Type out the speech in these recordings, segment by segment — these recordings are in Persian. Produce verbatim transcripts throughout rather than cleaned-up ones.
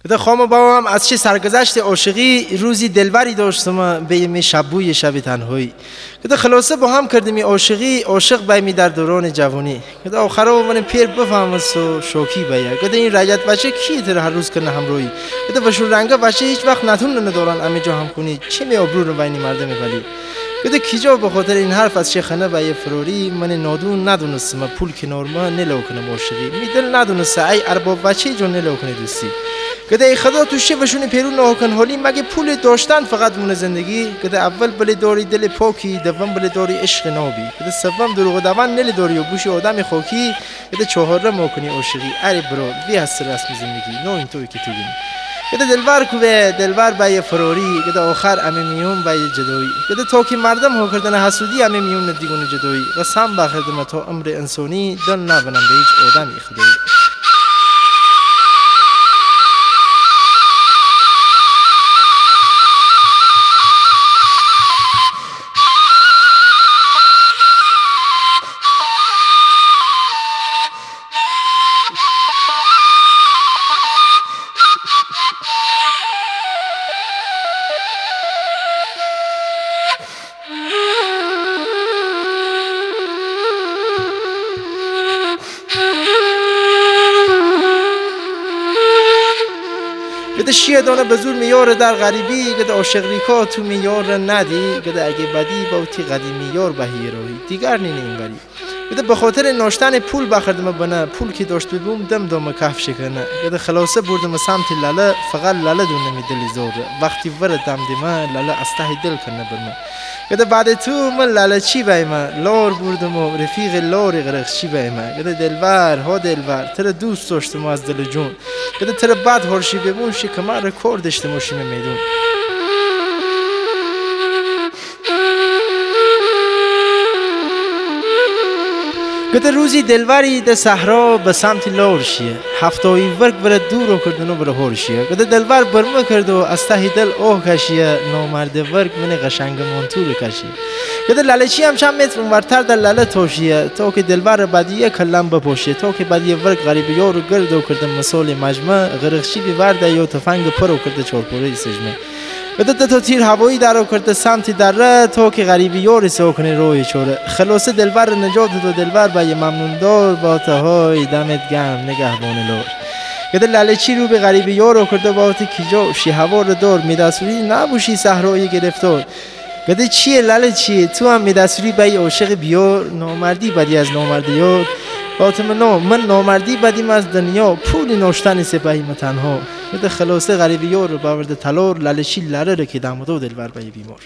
کده خام بابام از چه سرگذشت عاشقی روزی دلبری داشتم به می شبوی شب تنهایی. کده خلاصه با هم کردیم عاشقی، عاشق بای می در دوران جوانی. کده آخر من پیر بفهم سو شوکی باید. کده این رایت بچه کی تر هر روز کنه همراهی. کده وشون رنگا بچه هیچ وقت نتونه ندارن امی جا هم کنی. چه می آبرو رو بینی مردم ولی. کده کیجا به خاطر این حرف از شیخانه بای فروری من نادون ندونستم پول کنار ما نلو کنم عاشقی. می دل ندونسته ای ارباب بچه جون نلو کنه دوستی. کده ای خدا تو شیفشون پیرو ناکن حالی مگه پول داشتن فقط مون زندگی. کده اول بله داری دل پاکی، دوم بله داری عشق نابی، کده سوم دروغ دوان نل داری و گوش آدم خاکی، کده چهارم موکنی عاشقی. اری برو وی هست رسم زندگی نه این توی که تو بینی. کده دلبر کوه دلبر بای فراری، کده آخر امی میون بای جدایی. کده تا که مردم ها کردن حسودی امی میون دیگون جدایی. قسم بخردم تا عمر انسانی دل نبنم به هیچ آدمی خدایی. کده شیه دانه به زور میار در غریبی، کده عاشق ریکا تو میار ندی، کده اگه بدی باوتی قدیمی یار بهی روی دیگر نین این بری. کده به خاطر ناشتن پول بخردم بنا پول که داشت ببوم دم دام کف شکنه. کده خلاصه بردم سمت لاله فقط لاله دونه می دلی زوره. وقتی ورد دم دیمه لاله استه دل کنه برمه. کده بعد تو من لاله چی بایم لار بردم و رفیق لار غرق چی بایم. کده دلبر ها دلبر تر دوست داشتم از دل جون. کده تر بعد هرشی ببون شی کمر رکورد داشتم وشیم میدون. کده روزی دلوری ده صحرا به سمت لور شیه. هفتایی ورگ بره دور و کردنو بره هورشیه. کده دلور برمه کرد و از ته دل اوه کشیه. نامرد ورگ من قشنگ منطور کشیه. کده لاله چی هم چند متر اونورتر در لاله توشیه. تا که دلور بدیه کلم بپوشیه. تا که بدیه ورگ غریبی یارو گرد و کرده مسال مجمع. غرقشی بیورده یا تفنگ پرو کرده چارپوره سجمه. کده تا تیر هوایی درو کرده سمت دره تا که غریبی یاری سوکنه روی چوره. خلاصه دلبر نجات دو دلبر با یه ممنون دار با تهای دمت گم نگهبان لور. کده لاله چی رو به غریبی یارو کرده با تی کیجا شی هوا رو دار میدسوری نبوشی صحرای گرفتار. کده چیه لاله چیه تو هم میدسوری با یه عاشق بیار نامردی بدی از نامردی یار. فاطمه نو من نامردی بدیم از دنیا پول نوشتن سپاهی ما تنها. کده خلاصه غریبی یار رو باورده تلار لاله چی لره رو که دم دو دلبر با یه بیمار.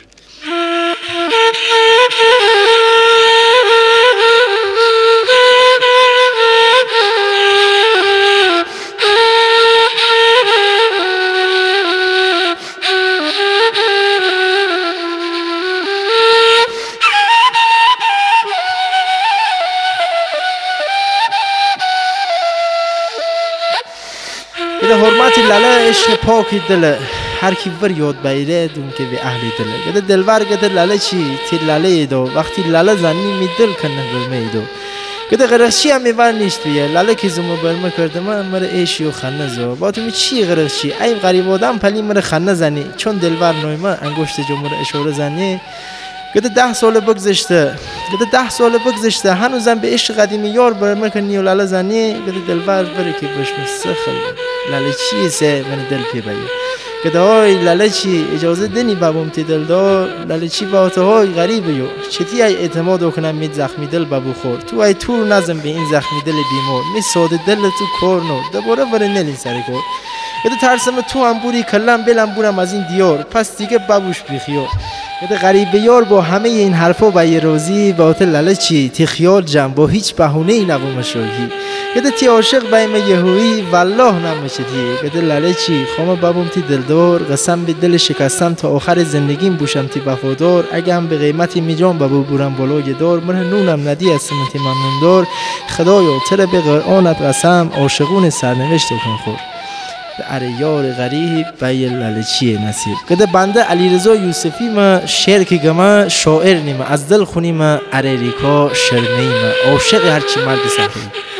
کده حرمت لاله عشق پاکی دله هر کی ور یاد بیره دون که به اهلی دله. کده دلبر کده لاله چی تیر لاله دو وقتی لاله زنی می دل کنه برمه دو. کده غرقشی هم میور نیست بیه لاله که زمو برمه کرده من مره ایشی و خنه زو با تو می چی غرقشی ای غریب آدم پلی مره خنه زنی چون دلبر نویمه انگشت جمهور اشاره زنی. کده ده سال بگذشته کده ده سال بگذشته هنوزم به عشق قدیمی یار برمه کنی و لاله زنی. کده دلبر بره که بشم سخل لاله چیه سه من دل پی باید. کده های لاله چی اجازه دنی بابم تی دل دار لاله چی با تو های غریبه یو چتی ای اعتماد کنم مید زخمی دل بابو خور تو ای تور نزم به این زخمی دل بیمار می ساده دل تو کورنو دوباره وره نلی سر کور. کده ترسم تو هم بوری کلم بلم بورم از این دیار پس دیگه بابوش بیخیار. کده غریبه یار با همه این حرفا با یه روزی با تو لاله چی تی خیال جمع با هیچ بهونه ای نبو مشاهی. کده تی عاشق بایم یهویی والله نمیشدی. کده لاله چی خام بابم تی دلدار قسم به دل شکستم تا آخر زندگیم بوشم تی وفادار. اگه هم به قیمتی میجام بابو بورم بالای دار من نونم ندی از سمتی ممنون دار. خدایا تر به قرآنت قسم عاشقون سرنوشت کن خور. اره یار غریب بای لاله چیه نصیب. کده بنده علیرضا یوسفی ما شعر که گما شاعر نیمه از دل خونی ما اره ریکا شرمی ما عاشق هرچی مرد صحیح.